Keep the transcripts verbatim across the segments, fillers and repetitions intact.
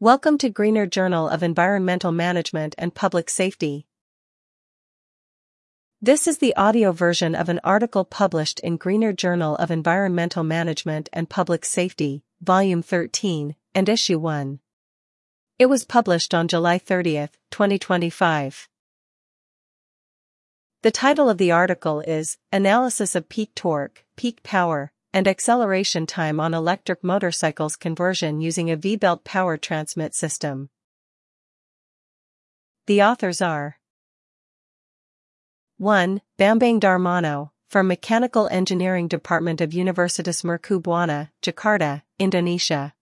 Welcome to Greener Journal of Environmental Management and Public Safety. This is the audio version of an article published in Greener Journal of Environmental Management and Public Safety, Volume thirteen, and Issue one. It was published on July thirtieth, twenty twenty-five. The title of the article is Analysis of Peak Torque, Peak Power, and Acceleration Time on Electric Motorcycles Conversion Using a V-Belt Power Transmit System. The authors are one. Bambang Darmono, from Mechanical Engineering Department of Universitas Mercu Buana, Jakarta, Indonesia.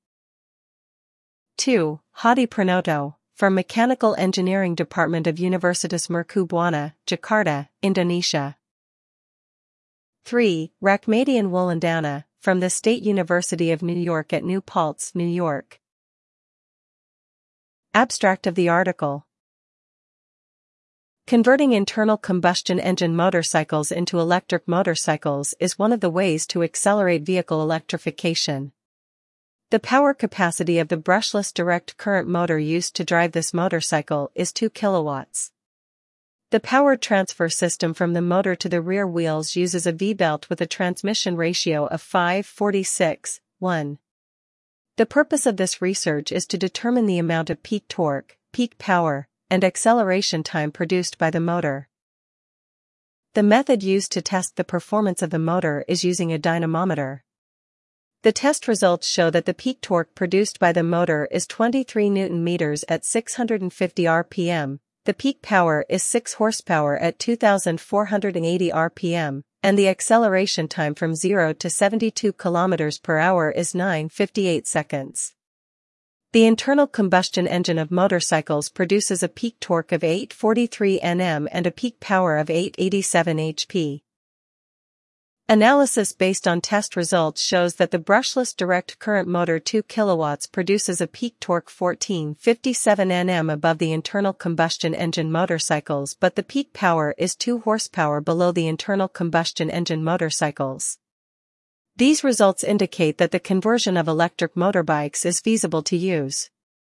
two. Hadi Pranoto, from Mechanical Engineering Department of Universitas Mercu Buana, Jakarta, Indonesia. three. Rakhmadian Wulandana, from the State University of New York at New Paltz, New York. Abstract of the article. Converting internal combustion engine motorcycles into electric motorcycles is one of the ways to accelerate vehicle electrification. The power capacity of the brushless direct current motor used to drive this motorcycle is two kilowatts. The power transfer system from the motor to the rear wheels uses a V-belt with a transmission ratio of five forty-six, one. The purpose of this research is to determine the amount of peak torque, peak power, and acceleration time produced by the motor. The method used to test the performance of the motor is using a dynamometer. The test results show that the peak torque produced by the motor is twenty-three newton meters at six hundred fifty R P M. The peak power is six horsepower at two thousand four hundred eighty R P M, and the acceleration time from zero to seventy-two kilometers per hour is nine fifty-eight seconds. The internal combustion engine of motorcycles produces a peak torque of eight forty-three newton meters and a peak power of eight eighty-seven horse power. Analysis based on test results shows that the brushless direct current motor two kilowatts produces a peak torque fourteen fifty-seven newton meters above the internal combustion engine motorcycles, but the peak power is two horsepower below the internal combustion engine motorcycles. These results indicate that the conversion of electric motorbikes is feasible to use.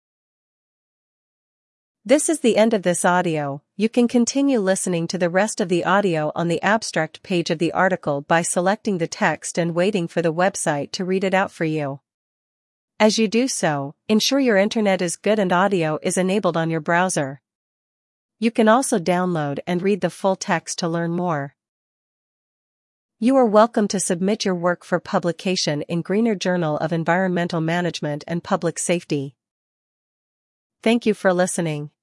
This is the end of this audio. You can continue listening to the rest of the audio on the abstract page of the article by selecting the text and waiting for the website to read it out for you. As you do so, ensure your internet is good and audio is enabled on your browser. You can also download and read the full text to learn more. You are welcome to submit your work for publication in Greener Journal of Environmental Management and Public Safety. Thank you for listening.